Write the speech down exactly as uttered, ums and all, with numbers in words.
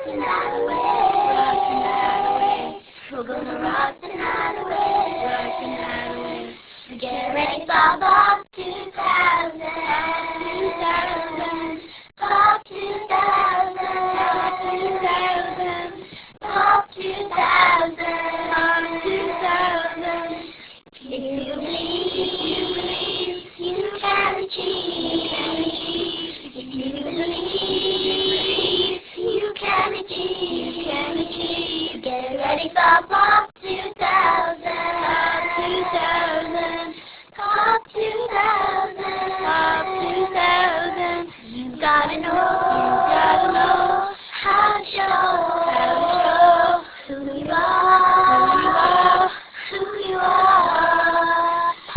tonight away. Rock tonight away. We're gonna rock tonight away. Rock tonight away. So get ready, dogs.